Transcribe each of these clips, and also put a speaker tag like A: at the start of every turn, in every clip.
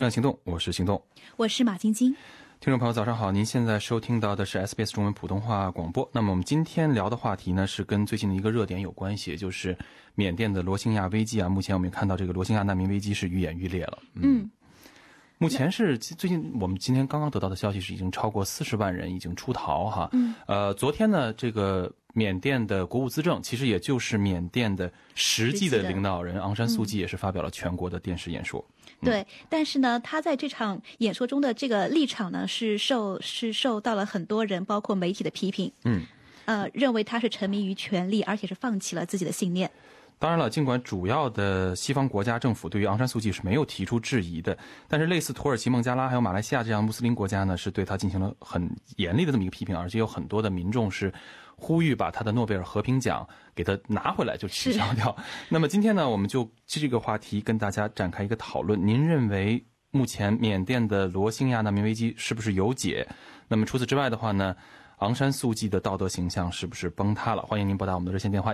A: 这样行动，我是行动，
B: 我是马晶晶。
A: 听众朋友早上好，您现在收听到的是 SBS 中文普通话广播。那么我们今天聊的话题呢，是跟最近的一个热点有关系，也就是缅甸的罗兴亚危机啊。目前我们也看到这个罗兴亚难民危机是愈演愈烈了。目前是最近我们今天刚刚得到的消息是已经超过40万人已经出逃哈。昨天呢，这个缅甸的国务资政，其实也就是缅甸的实际的领导人昂山素季也是发表了全国的电视演说。
B: 对，但是呢，他在这场演说中的这个立场呢，是受到了很多人，包括媒体的批评。认为他是沉迷于权力，而且是放弃了自己的信念。
A: 当然了，尽管主要的西方国家政府对于昂山素季是没有提出质疑的，但是类似土耳其、孟加拉还有马来西亚这样穆斯林国家呢，是对他进行了很严厉的这么一个批评，而且有很多的民众是呼吁把他的诺贝尔和平奖给他拿回来，就取消掉。那么今天呢，我们就这个话题跟大家展开一个讨论。您认为目前缅甸的罗兴亚难民危机是不是有解？那么除此之外的话呢，昂山素季的道德形象是不是崩塌了？欢迎您拨打我们的热线电话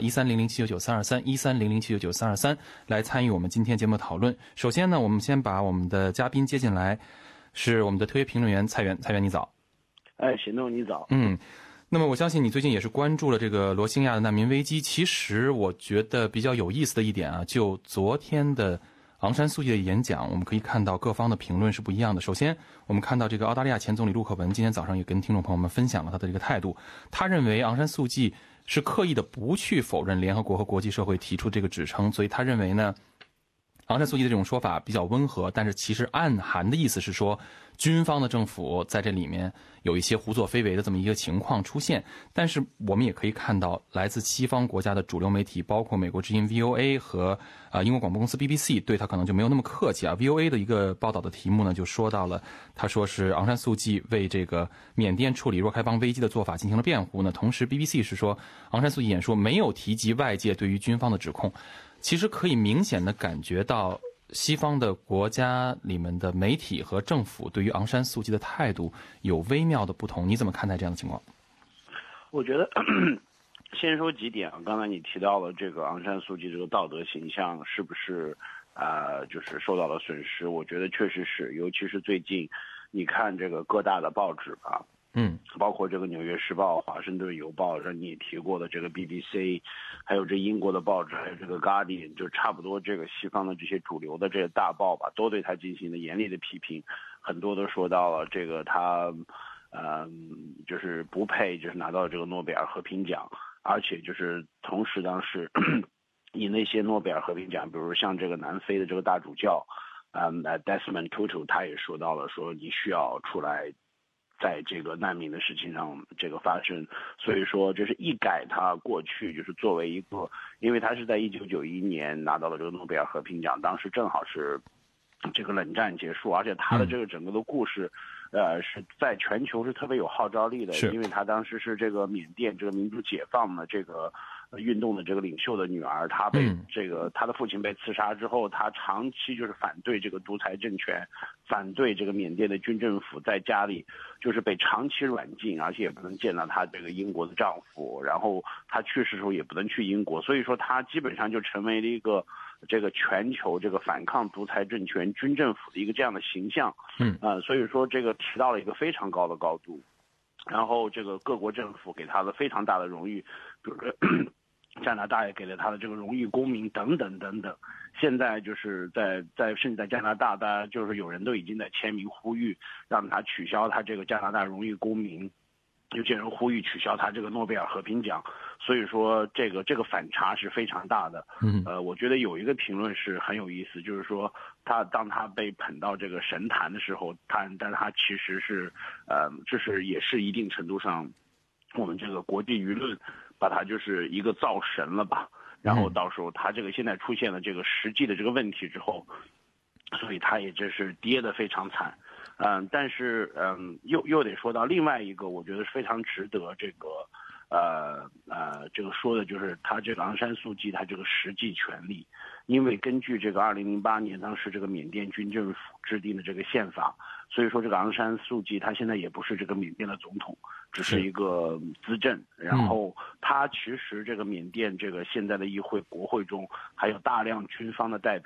A: 13007993231300799323来参与我们今天节目的讨论。首先呢，我们先把我们的嘉宾接进来，是我们的特约评论员蔡元。蔡元你早。
C: 行动你早。
A: 那么我相信你最近也是关注了这个罗兴亚的难民危机。其实我觉得比较有意思的一点啊，就昨天的昂山素季的演讲，我们可以看到各方的评论是不一样的。首先我们看到这个澳大利亚前总理陆克文今天早上也跟听众朋友们分享了他的这个态度，他认为昂山素季是刻意的不去否认联合国和国际社会提出这个指称，所以他认为呢，昂山素季的这种说法比较温和，但是其实暗含的意思是说军方的政府在这里面有一些胡作非为的这么一个情况出现。但是我们也可以看到来自西方国家的主流媒体，包括美国之音 VOA 和英国广播公司 BBC 对他可能就没有那么客气啊。 VOA 的一个报道的题目呢，就说到了，他说是昂山素季为这个缅甸处理若开邦危机的做法进行了辩护呢。同时 BBC 是说昂山素季演说没有提及外界对于军方的指控。其实可以明显的感觉到西方的国家里面的媒体和政府对于昂山素季的态度有微妙的不同，你怎么看待这样的情况？
C: 我觉得先说几点啊，刚才你提到了这个昂山素季这个道德形象是不是就是受到了损失？我觉得确实是，尤其是最近你看这个各大的报纸吧，包括这个《纽约时报》、《华盛顿邮报》，让你也提过的这个 BBC， 还有这英国的报纸，还有这个 Guardian， 就差不多这个西方的这些主流的这些大报吧，都对他进行了严厉的批评，很多都说到了这个他就是不配就是拿到这个诺贝尔和平奖，而且就是同时当时以那些诺贝尔和平奖，比如像这个南非的这个大主教Desmond Tutu， 他也说到了，说你需要出来在这个难民的事情上这个发生。所以说这是一改他过去就是作为一个，因为他是在1991年拿到了这个诺贝尔和平奖，当时正好是这个冷战结束，而且他的这个整个的故事是在全球是特别有号召力的，因为他当时是这个缅甸这个民主解放的这个运动的这个领袖的女儿，他被这个他的父亲被刺杀之后，他长期就是反对这个独裁政权，反对这个缅甸的军政府，在家里就是被长期软禁，而且也不能见到他这个英国的丈夫，然后他去世的时候也不能去英国，所以说他基本上就成为了一个这个全球这个反抗独裁政权军政府的一个这样的形象。所以说这个提到了一个非常高的高度，然后这个各国政府给他的非常大的荣誉，比如说加拿大也给了他的这个荣誉公民等等等等。现在就是甚至在加拿大，大家就是有人都已经在签名呼吁让他取消他这个加拿大荣誉公民，有些人呼吁取消他这个诺贝尔和平奖。所以说这个反差是非常大的。我觉得有一个评论是很有意思，就是说当他被捧到这个神坛的时候，但他其实是这是也是一定程度上我们这个国际舆论把他就是一个造神了吧，然后到时候他这个现在出现了这个实际的这个问题之后，所以他也就是跌得非常惨。但是又得说到另外一个我觉得是非常值得这个这个说的，就是他这个昂山素季他这个实际权利。因为根据这个2008年当时这个缅甸军政府制定的这个宪法，所以说这个昂山素季他现在也不是这个缅甸的总统，只是一个资政。然后他其实这个缅甸这个现在的议会国会中还有大量军方的代表，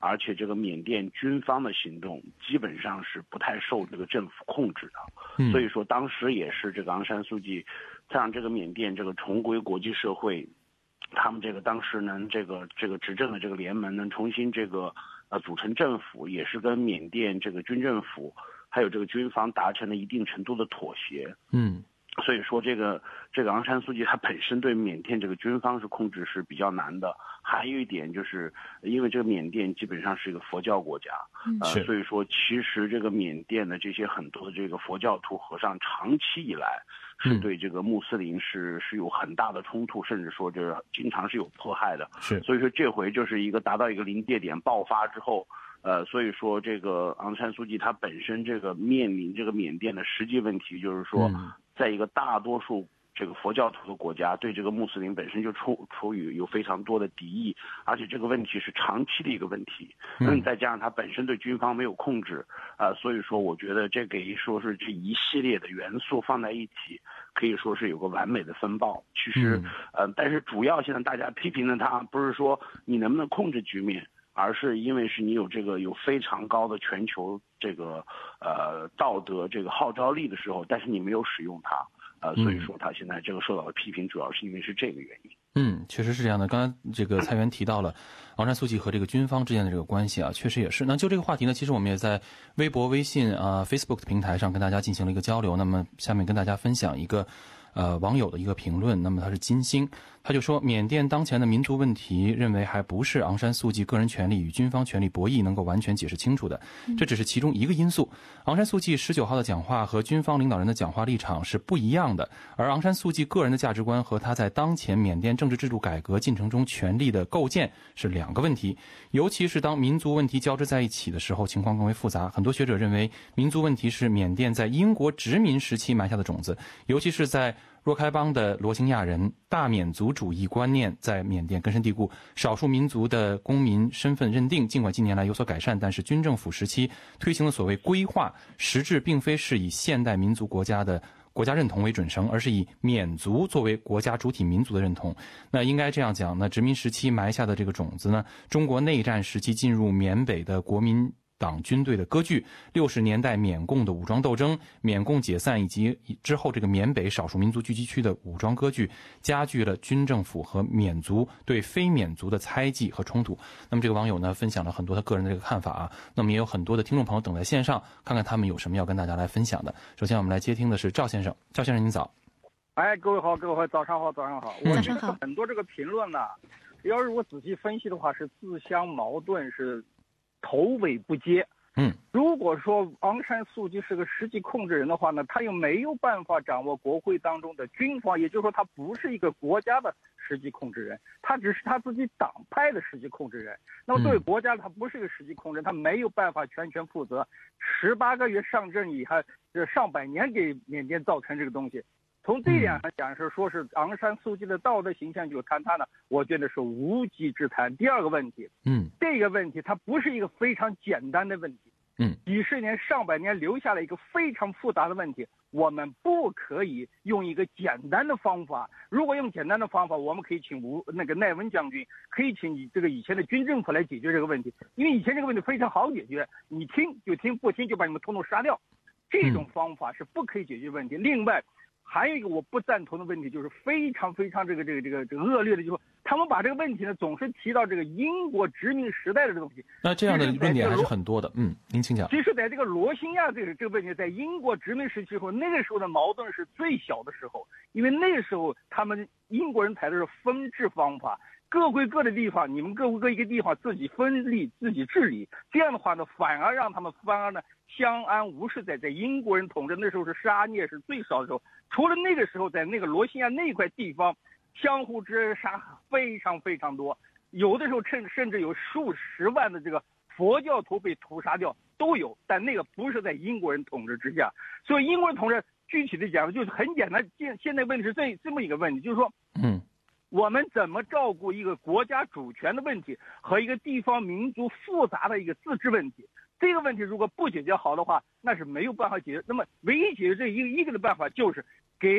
C: 而且这个缅甸军方的行动基本上是不太受这个政府控制的，所以说当时也是这个昂山素季再让这个缅甸这个重归国际社会，他们这个当时能这个执政的这个联盟能重新这个组成政府，也是跟缅甸这个军政府还有这个军方达成了一定程度的妥协。所以说这个昂山素季他本身对缅甸这个军方是控制是比较难的。还有一点就是因为这个缅甸基本上是一个佛教国家，所以说其实这个缅甸的这些很多的这个佛教徒和尚长期以来是对这个穆斯林是有很大的冲突，甚至说就是经常是有迫害的。所以说这回就是一个达到一个临界点爆发之后，所以说这个昂山素季他本身这个面临这个缅甸的实际问题，就是说在一个大多数这个佛教徒的国家对这个穆斯林本身就处于有非常多的敌意，而且这个问题是长期的一个问题，再加上他本身对军方没有控制，所以说我觉得这可以说是这一系列的元素放在一起，可以说是有个完美的风暴。其实但是主要现在大家批评的他不是说你能不能控制局面，而是因为是你有非常高的全球这个道德这个号召力的时候，但是你没有使用它，所以说他现在这个受到的批评主要是因为是这个原因。
A: 确实是这样的。刚才这个蔡元提到了昂山素季和这个军方之间的这个关系啊，确实也是。那就这个话题呢，其实我们也在微博、微信Facebook 的平台上跟大家进行了一个交流。那么下面跟大家分享一个网友的一个评论。那么他是金星，他就说缅甸当前的民族问题认为还不是昂山素季个人权利与军方权力博弈能够完全解释清楚的，这只是其中一个因素。昂山素季19号的讲话和军方领导人的讲话立场是不一样的，而昂山素季个人的价值观和他在当前缅甸政治制度改革进程中权力的构建是两个问题，尤其是当民族问题交织在一起的时候，情况更为复杂。很多学者认为民族问题是缅甸在英国殖民时期埋下的种子，尤其是在若开邦的罗兴亚人，大缅族主义观念在缅甸根深蒂固，少数民族的公民身份认定尽管近年来有所改善，但是军政府时期推行的所谓规划，实质并非是以现代民族国家的国家认同为准绳，而是以缅族作为国家主体民族的认同。那应该这样讲，那殖民时期埋下的这个种子呢，中国内战时期进入缅北的国民党军队的割据，60年代缅共的武装斗争，缅共解散以及之后这个缅北少数民族聚集区的武装割据，加剧了军政府和缅族对非缅族的猜忌和冲突。那么这个网友呢分享了很多他个人的这个看法啊，那么也有很多的听众朋友等在线上，看看他们有什么要跟大家来分享的。首先我们来接听的是赵先生。赵先生您早。
D: 各位好，各位早上好，早上好。
B: 早上好。
D: 很多这个评论呢，要是我仔细分析的话，是自相矛盾，是头尾不接。如果说昂山素季是个实际控制人的话呢，他又没有办法掌握国会当中的军方，也就是说他不是一个国家的实际控制人，他只是他自己党派的实际控制人。那么对国家他不是一个实际控制人，他没有办法全权负责。18个月上阵以后，上百年给缅甸造成这个东西。从这一点上讲，是说是昂山素季的道德形象就坍塌呢，我觉得是无稽之谈。第二个问题，这个问题它不是一个非常简单的问题，几十年上百年留下了一个非常复杂的问题，我们不可以用一个简单的方法。如果用简单的方法，我们可以请奈文将军，可以请这个以前的军政府来解决这个问题，因为以前这个问题非常好解决，你听就听，不听就把你们统统杀掉，这种方法是不可以解决问题。另外还有一个我不赞同的问题，就是非常非常这个恶劣的，就是他们把这个问题呢总是提到这个英国殖民时代的这个东西。
A: 那这样的论点还是很多的。您请讲。
D: 其实在这个罗兴亚这个问题，在英国殖民时期后，那个时候的矛盾是最小的时候，因为那个时候他们英国人采的是分治方法，各归各的地方，你们各归各一个地方自己分立自己治理，这样的话呢，反而让他们相安无事。在英国人统治那时候是杀孽是最少的时候，除了那个时候在那个罗兴亚那块地方相互之杀非常非常多，有的时候甚至有数十万的这个佛教徒被屠杀掉都有，但那个不是在英国人统治之下。所以英国人统治具体的讲就是很简单，现在问题是这么一个问题，就是说我们怎么照顾一个国家主权的问题和一个地方民族复杂的一个自治问题。这个问题如果不解决好的话，那是没有办法解决。那么唯一解决这一个的办法，就是给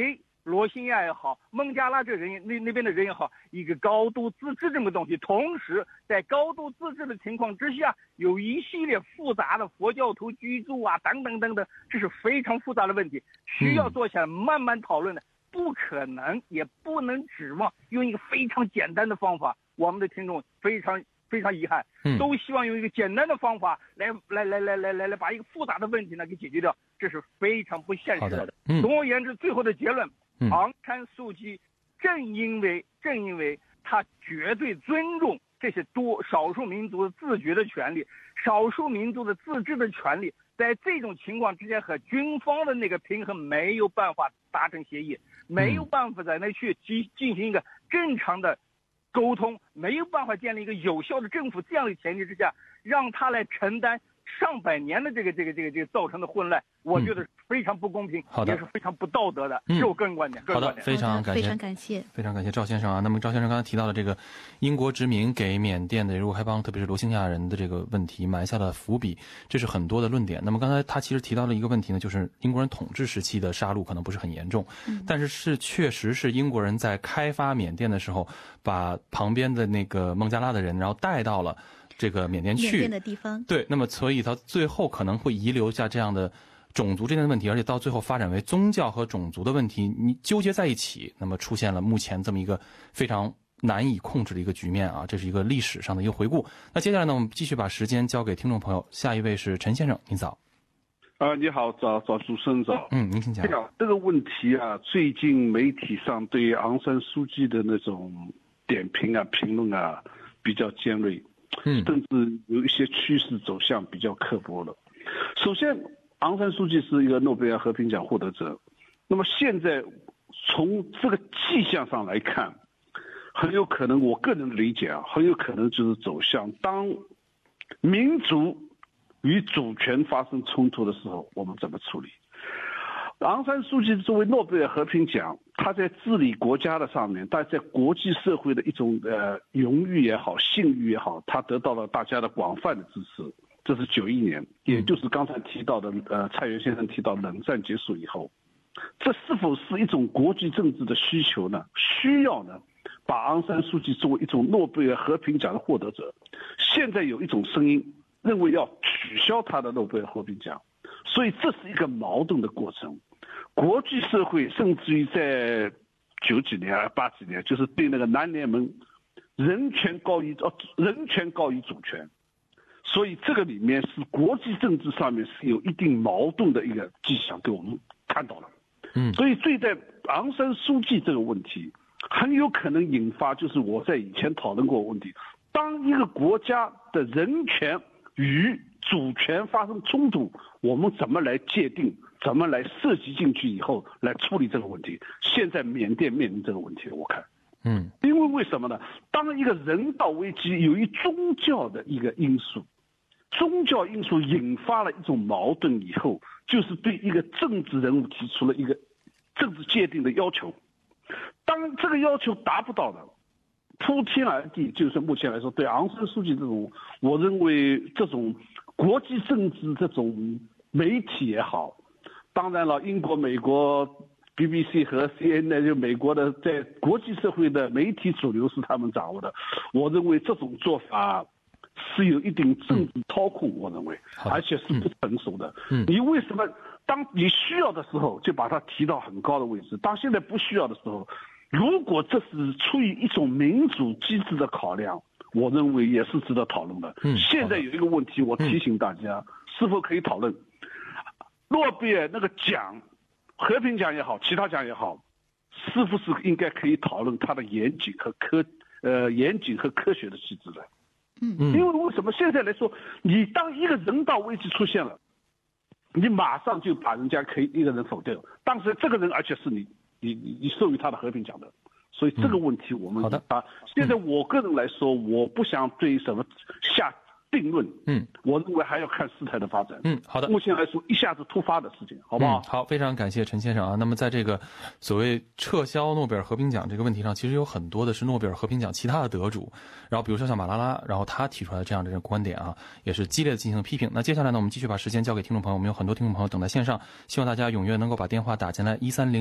D: 罗兴亚也好，孟加拉这人那边的人也好，一个高度自治这么东西，同时在高度自治的情况之下，有一系列复杂的佛教徒居住啊，等等等等，这是非常复杂的问题，需要坐下来慢慢讨论的，不可能也不能指望用一个非常简单的方法。我们的听众非常遗憾，都希望用一个简单的方法来把一个复杂的问题呢给解决掉，这是非常不现实的。总而言之，最后的结论，昂山素季正因为他绝对尊重这些少数民族的自觉的权利，少数民族的自治的权利，在这种情况之下和军方的那个平衡没有办法达成协议，没有办法在那去进行一个正常的沟通，没有办法建立一个有效的政府，这样的前提之下，让他来承担上百年的这个造成的混乱，我觉得非常不公平，也是非常不道德的，是我个人观点。
A: 好的，非常感谢赵先生啊。那么赵先生刚才提到的这个英国殖民给缅甸的若开邦，特别是罗兴亚人的这个问题埋下了伏笔，这是很多的论点。那么刚才他其实提到了一个问题呢，就是英国人统治时期的杀戮可能不是很严重，但是确实是英国人在开发缅甸的时候，把旁边的那个孟加拉的人，然后带到了这个缅甸去，
B: 缅甸的地方，
A: 对，那么所以他最后可能会遗留下这样的种族之间的问题，而且到最后发展为宗教和种族的问题，你纠结在一起，那么出现了目前这么一个非常难以控制的一个局面啊，这是一个历史上的一个回顾。那接下来呢，我们继续把时间交给听众朋友，下一位是陈先生，您早。
E: 你好，早主持人早。
A: 您请讲。
E: 这个问题啊，最近媒体上对昂山素季的那种点评啊、评论啊比较尖锐。甚至有一些趋势走向比较刻薄了。首先，昂山素季是一个诺贝尔和平奖获得者，那么现在从这个迹象上来看，很有可能，我个人的理解啊，很有可能就是走向当民族与主权发生冲突的时候，我们怎么处理？昂山素季作为诺贝尔和平奖，他在治理国家的上面，但在国际社会的一种荣誉也好、信誉也好，他得到了大家的广泛的支持。这是91年，也就是刚才提到的蔡元先生提到冷战结束以后，这是否是一种国际政治的需求呢？需要呢？把昂山素季作为一种诺贝尔和平奖的获得者，现在有一种声音认为要取消他的诺贝尔和平奖，所以这是一个矛盾的过程。国际社会甚至于在90几年、80几年，就是对那个南联盟人权高于主权，所以这个里面是国际政治上面是有一定矛盾的一个迹象，给我们看到了。所以对待昂山素季这个问题，很有可能引发就是我在以前讨论过的问题：当一个国家的人权与主权发生冲突，我们怎么来界定？怎么来涉及进去以后来处理这个问题？现在缅甸面临这个问题，我看，因为为什么呢？当一个人道危机有一宗教的一个因素，宗教因素引发了一种矛盾以后，就是对一个政治人物提出了一个政治界定的要求。当这个要求达不到的，铺天而地，就是目前来说，对昂山素季这种，我认为这种国际政治这种媒体也好。当然了，英国、美国 BBC 和 CNN 就美国的在国际社会的媒体主流是他们掌握的。我认为这种做法是有一定政治操控，我认为，而且是不成熟的。你为什么当你需要的时候就把它提到很高的位置，当现在不需要的时候，如果这是出于一种民主机制的考量，我认为也是值得讨论的。现在有一个问题，我提醒大家，是否可以讨论？诺贝尔那个奖，和平奖也好，其他奖也好，是不是应该可以讨论它的严谨和科学的机制的？因为为什么现在来说，你当一个人道危机出现了，你马上就把人家可以一个人否定，当时这个人而且是你授予他的和平奖的，所以这个问题我们现在我个人来说，我不想对什么下定论。我认为还要看事态的发展。
A: 好的。
E: 目前来说，一下子突发的事情，好不好？
A: 好，非常感谢陈先生啊。那么在这个所谓撤销诺贝尔和平奖这个问题上，其实有很多的是诺贝尔和平奖其他的得主，然后比如说像马拉拉，然后他提出来的这样的观点啊，也是激烈的进行批评。那接下来呢，我们继续把时间交给听众朋友，我们有很多听众朋友等在线上，希望大家踊跃能够把电话打进来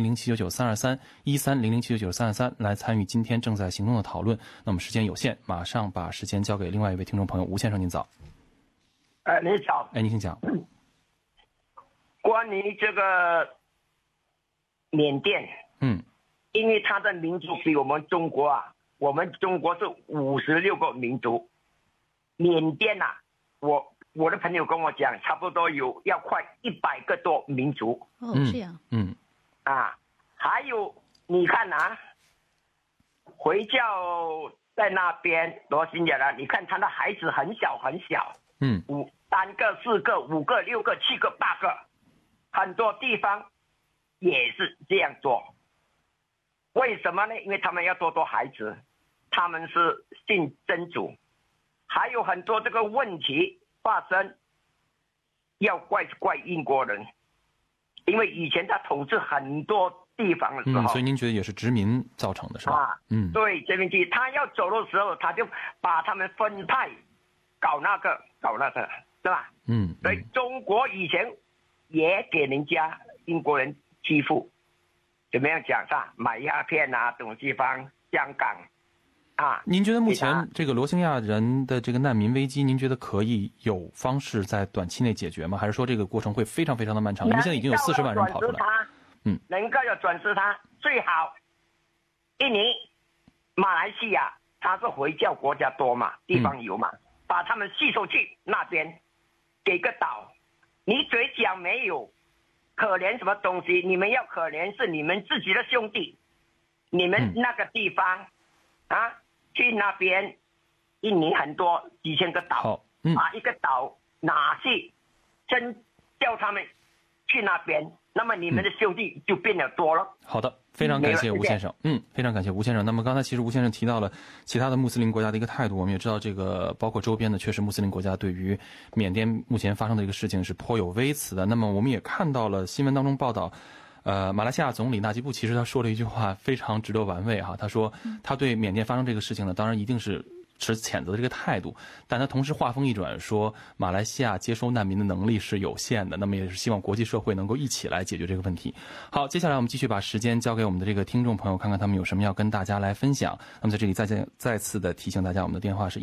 A: 1300799323，1300799323来参与今天正在行动的讨论。那么时间有限，马上把时间交给另外一位听众朋友吴先生，您早。
F: 你早。
A: 您请讲。
F: 关于这个缅甸，因为它的民族比我们中国啊，我们中国是56个民族，缅甸啊，我的朋友跟我讲，差不多要快100个多民族。
B: 这样。
F: 还有你看啊，回教在那边罗兴亚人，你看他的孩子很小很小，3个、4个、5个、6个、7个、8个，很多地方也是这样做。为什么呢？因为他们要多孩子，他们是信真主，还有很多这个问题发生，要怪英国人，因为以前他统治很多地方的时候，
A: 所以您觉得也是殖民造成的是吧？
F: 对，殖民地，他要走的时候，他就把他们分派，搞那个，是吧？所以中国以前也给人家英国人欺负，怎么样讲是买鸦片啊，这种地方，香港
A: 您觉得目前这个罗兴亚人的这个难民危机，您觉得可以有方式在短期内解决吗？还是说这个过程会非常非常的漫长？因为现在已经有40万人跑出来。
F: 能够要转世他，最好印尼、马来西亚，它是回教国家多嘛，地方有嘛，把他们吸收去那边，给个岛。你嘴讲没有可怜什么东西，你们要可怜是你们自己的兄弟，你们那个地方去那边，印尼很多几千个岛，把一个岛拿去，真叫他们去那边，那么你们的兄弟就变得多了。
A: 好的，非常感谢吴先生。非常感谢吴先生。那么刚才其实吴先生提到了其他的穆斯林国家的一个态度，我们也知道这个包括周边的确实穆斯林国家对于缅甸目前发生的一个事情是颇有微词的。那么我们也看到了新闻当中报道，马来西亚总理纳吉布其实他说了一句话非常值得玩味哈，他说他对缅甸发生这个事情呢，当然一定是持谴责的这个态度，但他同时话锋一转说马来西亚接收难民的能力是有限的，那么也是希望国际社会能够一起来解决这个问题。好，接下来我们继续把时间交给我们的这个听众朋友，看看他们有什么要跟大家来分享。那么在这里再次的提醒大家，我们的电话是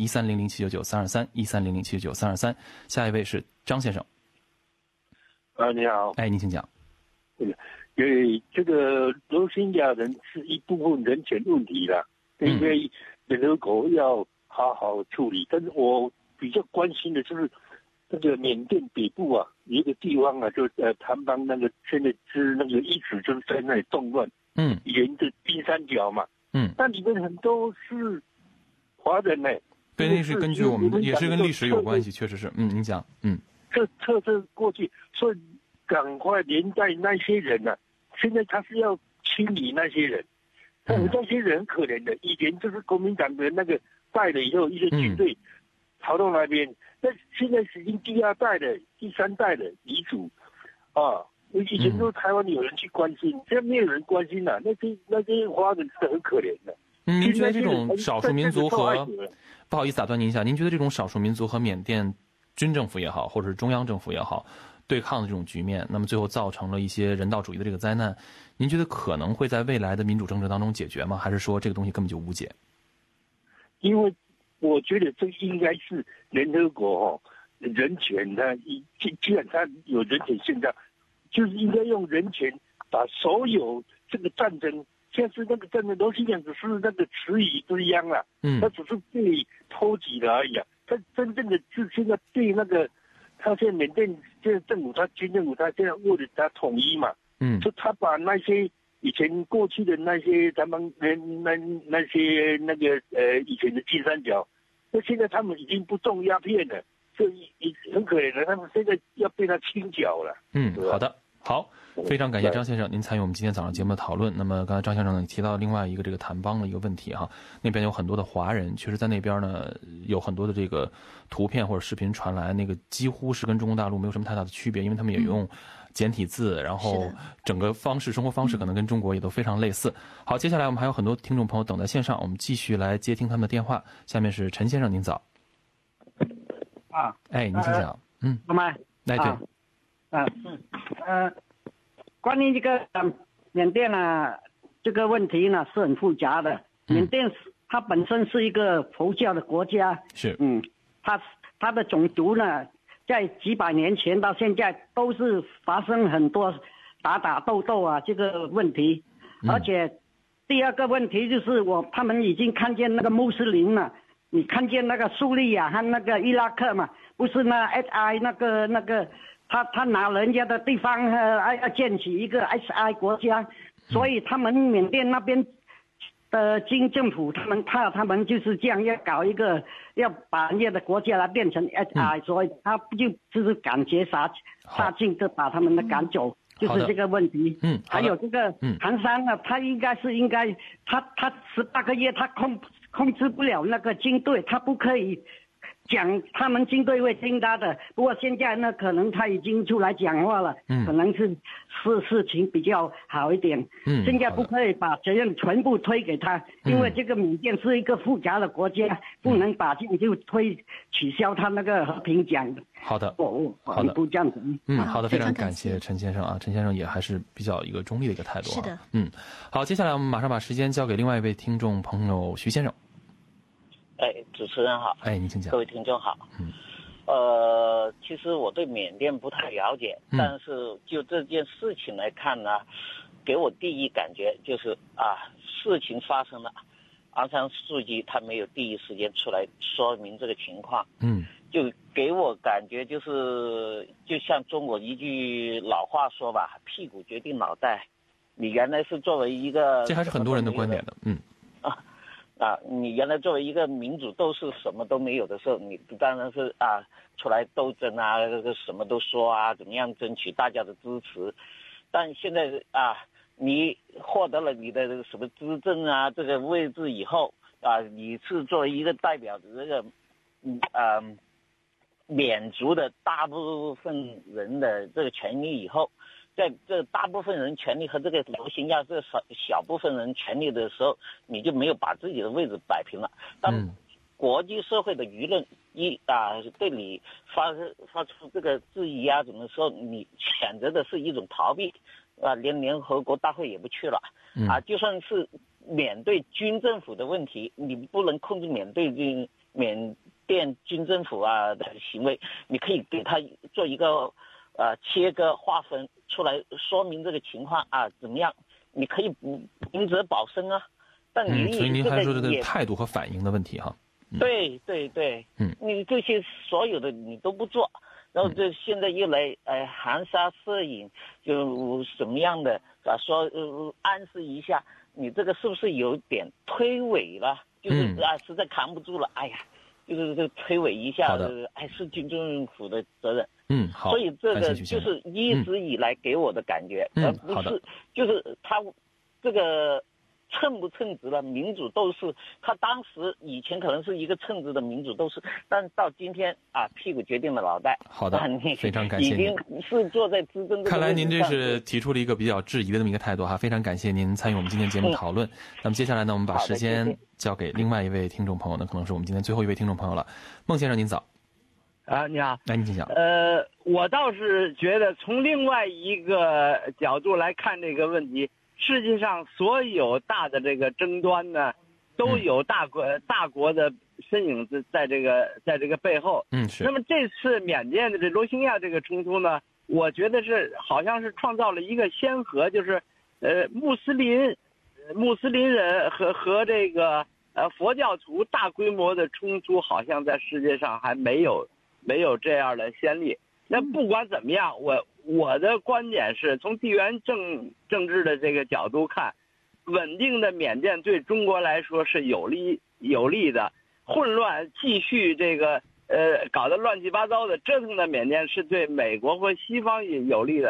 A: 1300799323，1300799323。下一位是张先生。
G: 你好。
A: 您请讲。
G: 这个罗兴亚人是一部分人权问题啦，因为联合国要好好处理。但是我比较关心的就是那个缅甸北部有一个地方就掸邦那个现在是那个一直就是在那里动乱，沿着金三角嘛，那里面很多是华人呢。
A: 对，那是根据我们也是跟历史有关系，确实是。您讲。
G: 这过去，所以赶快连带那些人现在他是要清理那些人，那些人很可怜的。以前就是国民党的那个带了以后，一些军队逃到那边，那现在是已经第2代了、第3代了遗嘱以前都台湾有人去关心，现在没有人关心了。那些华人是很可怜的。
A: 您觉得这种少数民族和不好意思打断您一下，您觉得这种少数民族和缅甸军政府也好，或者是中央政府也好，对抗的这种局面，那么最后造成了一些人道主义的这个灾难，您觉得可能会在未来的民主政治当中解决吗？还是说这个东西根本就无解？
G: 因为我觉得这应该是联合国人权既然它有人权宪章，就是应该用人权把所有这个战争，现在是那个战争罗兴亚只是那个词语之殃了，它只是被偷袭了而已它真正的是现在对那个他现在缅甸现在政府，他军政府，他现在为了他统一嘛，就他把那些以前过去的那些他们那些那个以前的金三角，那现在他们已经不种鸦片了，所以很可怜了，他们现在要被他清剿了。
A: 好的。 好，非常感谢张先生您参与我们今天早上节目的讨论。那么刚才张先生呢提到另外一个这个谈邦的一个问题哈，那边有很多的华人，确实在那边呢有很多的这个图片或者视频传来，那个几乎是跟中国大陆没有什么太大的区别，因为他们也用简体字，然后整个生活方式可能跟中国也都非常类似。好，接下来我们还有很多听众朋友等在线上，我们继续来接听他们的电话。下面是陈先生，您早。您请讲。
H: 那么，
A: 对。
H: 关于这个缅甸呢，这个问题呢是很复杂的。缅甸它本身是一个佛教的国家，
A: 是，
H: 它的种族呢，在几百年前到现在都是发生很多打斗斗啊这个问题，而且第二个问题就是他们已经看见那个穆斯林了，你看见那个叙利亚和那个伊拉克嘛，不是那 SI 那个。他拿人家的地方要建起一个 SI 国家，所以他们缅甸那边的军政府他们就是这样要搞一个，要把人家的国家来变成 SI，所以他就是赶绝杀尽的把他们的赶走，就是这个问题。还有这个唐山呢，他应该他18个月他控制不了那个军队，他不可以讲他们军队会听他的，不过现在呢，可能他已经出来讲话了，可能是事情比较好一点。现在不可以把责任全部推给他，因为这个缅甸是一个复杂的国家，不能把这样就取消他那个和平奖的。
A: 好的，
H: 好的，不这样子。
A: 好的，非常感谢陈先生啊，陈先生也还是比较一个中立的一个态度。
B: 是的，
A: 好，接下来我们马上把时间交给另外一位听众朋友徐先生。
I: 主持人好。
A: 您请讲。
I: 各位听众好。其实我对缅甸不太了解，但是就这件事情来看呢，给我第一感觉就是事情发生了，昂山素季他没有第一时间出来说明这个情况，就给我感觉就是就像中国一句老话说吧，屁股决定脑袋。你原来是作为一个，
A: 这还是很多人的观点的，
I: 你原来作为一个民主斗士什么都没有的时候，你当然是出来斗争什么都说怎么样争取大家的支持。但现在你获得了你的什么资政这个位置以后你是作为一个代表的这个缅族的大部分人的这个权利以后，在这大部分人权利和这个罗兴亚这小部分人权利的时候，你就没有把自己的位置摆平了。当国际社会的舆论对你发出这个质疑什么时候，你谴责的是一种逃避连联合国大会也不去了就算是缅甸军政府的问题，你不能控制缅甸军政府的行为，你可以给他做一个切割划分出来，说明这个情况怎么样？你可以明哲保身但你
A: 所以您还说这个态度和反应的问题哈。
I: 对，你这些所有的你都不做，然后这现在又来含沙射影，就什么样的说暗示一下，你这个是不是有点推诿了？就是实在扛不住了，就是推诿一下，是军政府的责任。
A: 好。
I: 所以这个就是一直以来给我的感觉，而不是就是他这个称不称职了民主斗士，他当时以前可能是一个称职的民主斗士，但到今天屁股决定了脑袋。
A: 好的，非常感谢您。
I: 已经是坐在资政。
A: 看来您这是提出了一个比较质疑的这么一个态度非常感谢您参与我们今天节目讨论。那么接下来呢，我们把时间交给另外一位听众朋友呢，可能是我们今天最后一位听众朋友了。孟先生您早。
J: 你好。
A: 您请讲。
J: 我倒是觉得从另外一个角度来看这个问题，世界上所有大的这个争端呢，都有大国的身影在这个背后。那么这次缅甸的这罗兴亚这个冲突呢，我觉得好像是创造了一个先河，就是穆斯林人和这个佛教徒大规模的冲突，好像在世界上还没有这样的先例。那不管怎么样，我的观点是从地缘政治的这个角度看，稳定的缅甸对中国来说是有利的，混乱继续这个搞得乱七八糟的折腾的缅甸是对美国和西方也有利的。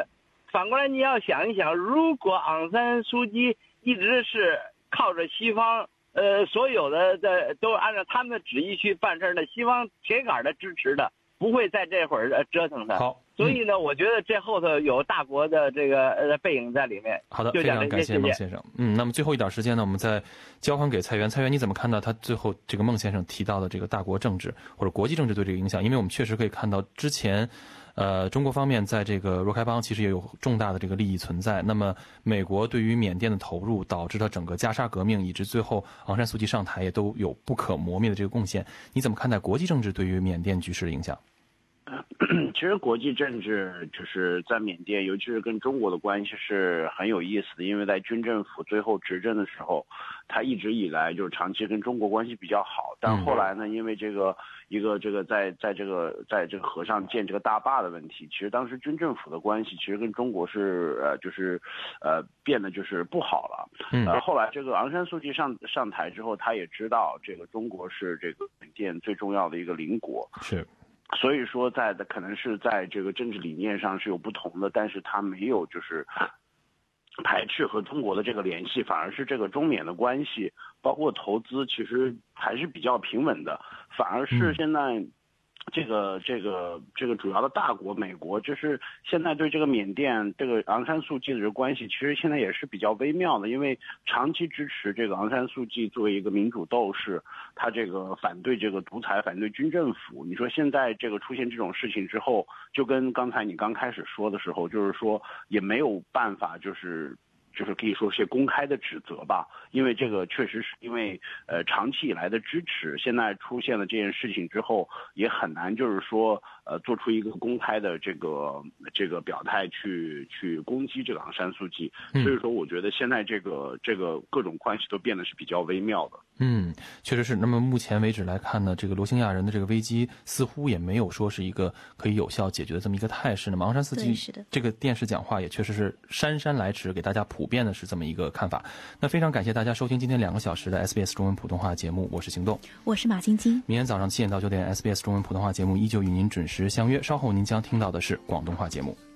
J: 反过来你要想一想，如果昂山素季一直是靠着西方，所有的都按照他们的旨意去办事的，西方铁杆的支持的，不会在这会儿折腾他。
A: 好，
J: 所以呢，我觉得这后头有大国的这个背影在里面。
A: 好的，非常感谢孟先生。那么最后一点时间呢，我们再交还给蔡元。蔡元，你怎么看到他最后这个孟先生提到的这个大国政治或者国际政治对这个影响？因为我们确实可以看到之前。中国方面在这个若开邦其实也有重大的这个利益存在。那么，美国对于缅甸的投入，导致了整个加沙革命，以致最后昂山素季上台，也都有不可磨灭的这个贡献。你怎么看待国际政治对于缅甸局势的影响？
C: 其实国际政治就是在缅甸，尤其是跟中国的关系是很有意思的，因为在军政府最后执政的时候，他一直以来就是长期跟中国关系比较好，但后来呢，因为这个在这个河上建这个大坝的问题，其实当时军政府的关系其实跟中国是变得就是不好了。后来这个昂山素季上台之后，他也知道这个中国是这个缅甸最重要的一个邻国。
A: 是。
C: 所以说可能是在这个政治理念上是有不同的，但是他没有就是排斥和中国的这个联系，反而是这个中缅的关系，包括投资，其实还是比较平稳的，反而是现在这个主要的大国美国，就是现在对这个缅甸这个昂山素季的这个关系，其实现在也是比较微妙的，因为长期支持这个昂山素季作为一个民主斗士，他这个反对这个独裁，反对军政府。你说现在这个出现这种事情之后，就跟刚才你刚开始说的时候，就是说也没有办法就是可以说是公开的指责吧，因为这个确实是因为长期以来的支持，现在出现了这件事情之后，也很难就是说做出一个公开的这个表态去攻击这个昂山素季。所以说我觉得现在这个各种关系都变得是比较微妙的。
A: 确实是。那么目前为止来看呢，这个罗兴亚人的这个危机似乎也没有说是一个可以有效解决的这么一个态势。那么昂山素季这个电视讲话也确实是姗姗来迟，给大家普遍的是这么一个看法。那非常感谢大家收听今天2个小时的 SBS 中文普通话节目，我是行动，
B: 我是马晶晶。
A: 明天早上7点到9点 SBS 中文普通话节目依旧与您准时相约，稍后您将听到的是广东话节目。